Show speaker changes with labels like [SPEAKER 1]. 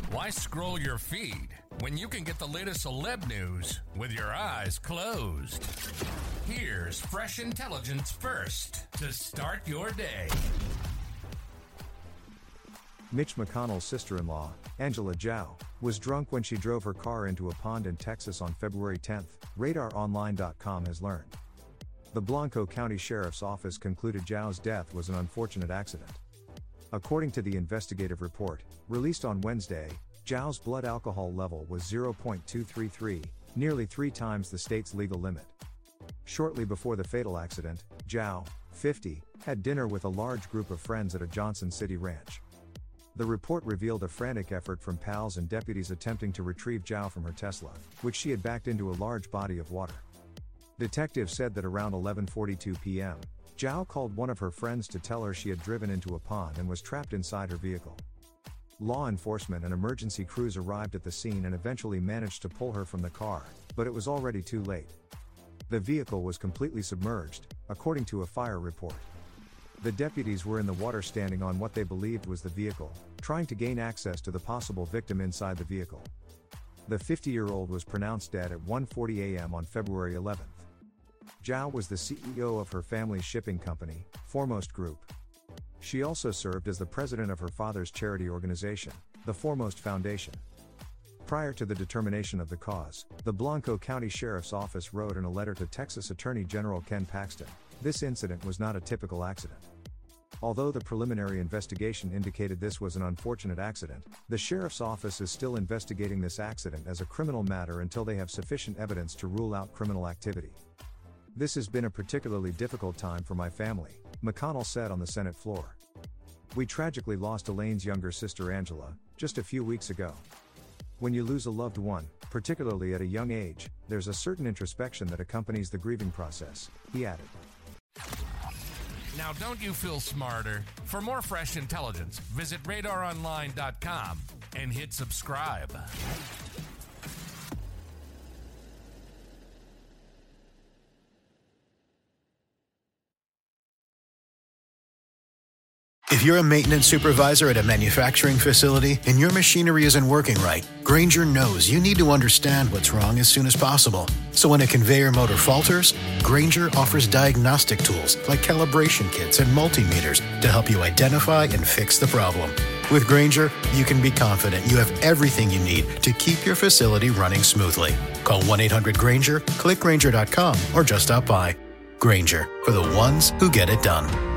[SPEAKER 1] Why scroll your feed when you can get the latest celeb news with your eyes closed? Here's fresh intelligence first to start your day.
[SPEAKER 2] Mitch McConnell's sister-in-law, Angela Zhao, was drunk when she drove her car into a pond in Texas on February 10, RadarOnline.com has learned. The Blanco County Sheriff's Office concluded Zhao's death was an unfortunate accident. According to the investigative report, released on Wednesday, Zhao's blood alcohol level was 0.233, nearly 3 times the state's legal limit. Shortly before the fatal accident, Zhao, 50, had dinner with a large group of friends at a Johnson City ranch. The report revealed a frantic effort from pals and deputies attempting to retrieve Zhao from her Tesla, which she had backed into a large body of water. Detectives said that around 11:42 p.m., Zhao called one of her friends to tell her she had driven into a pond and was trapped inside her vehicle. Law enforcement and emergency crews arrived at the scene and eventually managed to pull her from the car, but it was already too late. The vehicle was completely submerged, according to a fire report. The deputies were in the water standing on what they believed was the vehicle, trying to gain access to the possible victim inside the vehicle. The 50-year-old was pronounced dead at 1:40 a.m. on February 11. Zhao was the CEO of her family's shipping company, Foremost Group. She also served as the president of her father's charity organization, the Foremost Foundation. Prior to the determination of the cause, the Blanco County Sheriff's Office wrote in a letter to Texas Attorney General Ken Paxton, this incident was not a typical accident. Although the preliminary investigation indicated this was an unfortunate accident, the Sheriff's Office is still investigating this accident as a criminal matter until they have sufficient evidence to rule out criminal activity. This has been a particularly difficult time for my family, McConnell said on the Senate floor. We tragically lost Elaine's younger sister Angela, just a few weeks ago. When you lose a loved one, particularly at a young age, there's a certain introspection that accompanies the grieving process, he added.
[SPEAKER 1] Now don't you feel smarter? For more fresh intelligence, visit RadarOnline.com and hit subscribe.
[SPEAKER 3] If you're a maintenance supervisor at a manufacturing facility and your machinery isn't working right, Grainger knows you need to understand what's wrong as soon as possible. So when a conveyor motor falters, Grainger offers diagnostic tools like calibration kits and multimeters to help you identify and fix the problem. With Grainger, you can be confident you have everything you need to keep your facility running smoothly. Call 1-800-GRAINGER, click Grainger.com, or just stop by. Grainger, for the ones who get it done.